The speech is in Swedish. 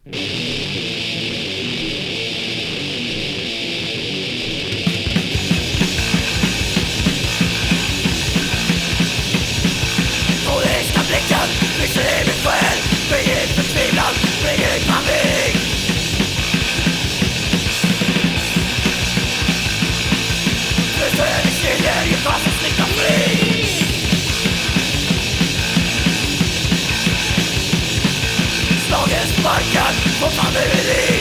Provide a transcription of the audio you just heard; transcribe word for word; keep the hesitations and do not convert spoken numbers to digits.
Politiska blicken lyser i min själ. Begin förtvivlan, begin panik. Nu är det skiljer i fast och slita fri. Slagen sparkar, fortfarande vid liv.